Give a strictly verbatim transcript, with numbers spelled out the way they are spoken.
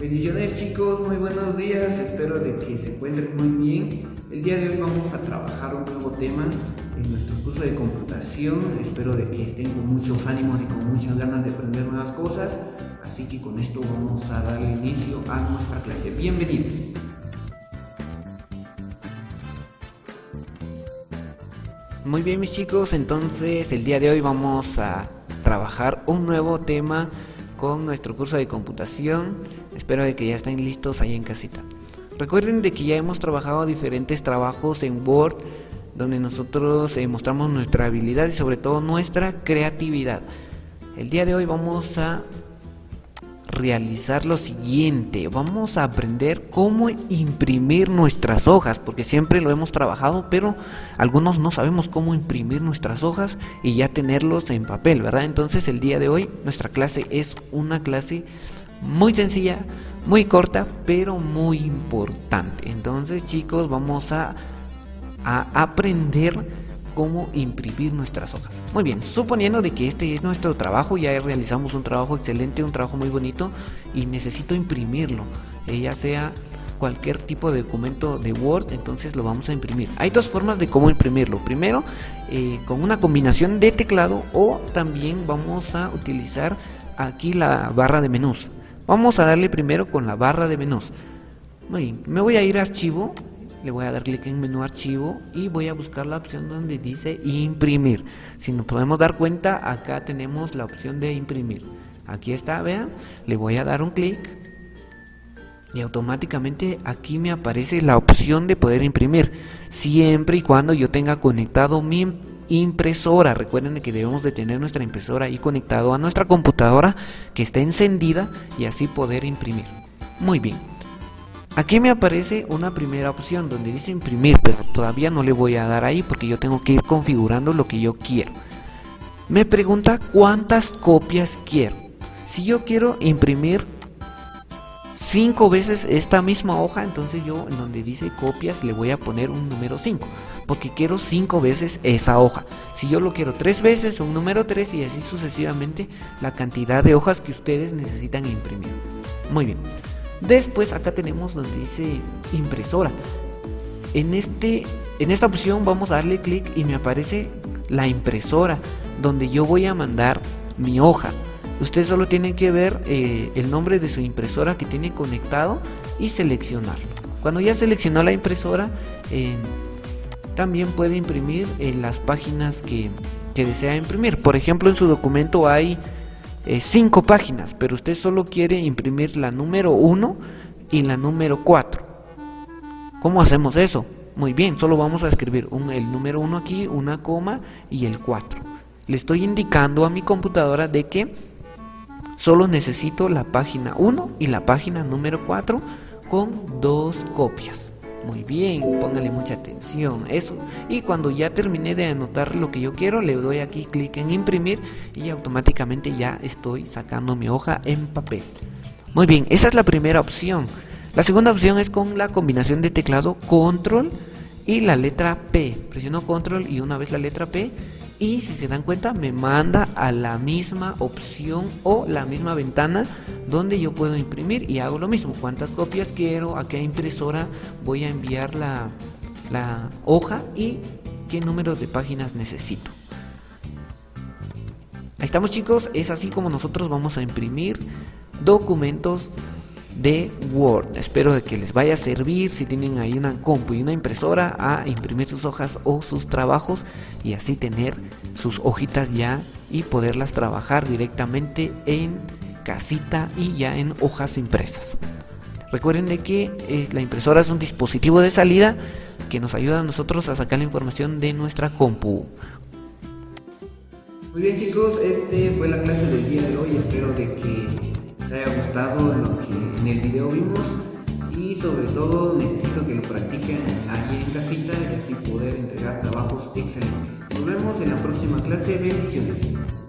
Bendiciones chicos, muy buenos días, espero de que se encuentren muy bien. El día de hoy vamos a trabajar un nuevo tema en nuestro curso de computación. Espero de que estén con muchos ánimos y con muchas ganas de aprender nuevas cosas. Así que con esto vamos a darle inicio a nuestra clase. Bienvenidos. Muy bien mis chicos, entonces el día de hoy vamos a trabajar un nuevo tema con nuestro curso de computación. Espero de que ya estén listos ahí en casita. Recuerden de que ya hemos trabajado diferentes trabajos en Word donde nosotros eh, mostramos nuestra habilidad y sobre todo nuestra creatividad. El día de hoy vamos a realizar lo siguiente: vamos a aprender cómo imprimir nuestras hojas, porque siempre lo hemos trabajado, pero algunos no sabemos cómo imprimir nuestras hojas y ya tenerlos en papel, ¿verdad? Entonces el día de hoy nuestra clase es una clase muy sencilla, muy corta, pero muy importante. Entonces chicos, vamos a, a aprender cómo imprimir nuestras hojas. Muy bien, suponiendo de que este es nuestro trabajo, ya realizamos un trabajo excelente, un trabajo muy bonito y necesito imprimirlo, eh, ya sea cualquier tipo de documento de Word, entonces lo vamos a imprimir. Hay dos formas de cómo imprimirlo. Primero, eh, con una combinación de teclado, o también vamos a utilizar aquí la barra de menús. Vamos a darle primero con la barra de menús. Muy bien, me voy a ir a archivo. Le voy a dar clic en menú archivo y voy a buscar la opción donde dice imprimir. Si nos podemos dar cuenta, acá tenemos la opción de imprimir. Aquí está, vean, le voy a dar un clic y automáticamente aquí me aparece la opción de poder imprimir, siempre y cuando yo tenga conectado mi impresora. Recuerden que debemos de tener nuestra impresora ahí conectado a nuestra computadora, que esté encendida, y así poder imprimir. Muy bien. Aquí me aparece una primera opción donde dice imprimir, pero todavía no le voy a dar ahí porque yo tengo que ir configurando lo que yo quiero. Me pregunta cuántas copias quiero. Si yo quiero imprimir cinco veces esta misma hoja, entonces yo en donde dice copias le voy a poner un número cinco, porque quiero cinco veces esa hoja. Si yo lo quiero tres veces, un número tres, y así sucesivamente la cantidad de hojas que ustedes necesitan imprimir. Muy bien. Después acá tenemos donde dice impresora. En, este, en esta opción vamos a darle clic y me aparece la impresora donde yo voy a mandar mi hoja. Ustedes solo tienen que ver eh, el nombre de su impresora que tiene conectado y seleccionarlo. Cuando ya seleccionó la impresora, eh, también puede imprimir eh, las páginas que, que desea imprimir. Por ejemplo, en su documento hay Eh, cinco páginas, pero usted solo quiere imprimir la número uno y la número cuatro. ¿Cómo hacemos eso? Muy bien, solo vamos a escribir un, el número uno aquí, una coma y el cuatro. Le estoy indicando a mi computadora de que solo necesito la página uno y la página número cuatro con dos copias. Muy bien, póngale mucha atención, eso. Y cuando ya terminé de anotar lo que yo quiero, le doy aquí clic en imprimir y automáticamente ya estoy sacando mi hoja en papel. Muy bien, esa es la primera opción. La segunda opción es con la combinación de teclado control y la letra P. Presiono control y una vez la letra P, y si se dan cuenta me manda a la misma opción o la misma ventana donde yo puedo imprimir, y hago lo mismo. Cuántas copias quiero, a qué impresora voy a enviar la, la hoja y qué número de páginas necesito. Ahí estamos chicos, es así como nosotros vamos a imprimir documentos de Word. Espero de que les vaya a servir si tienen ahí una compu y una impresora, a imprimir sus hojas o sus trabajos y así tener sus hojitas ya y poderlas trabajar directamente en casita y ya en hojas impresas. Recuerden de que eh, la impresora es un dispositivo de salida que nos ayuda a nosotros a sacar la información de nuestra compu. Muy bien chicos, este fue la clase del día de hoy. Espero de que les haya gustado lo que en el video vimos, y sobre todo necesito que lo practiquen ahí en casita y así poder entregar trabajos excelentes. Nos vemos en la próxima clase. Bendiciones.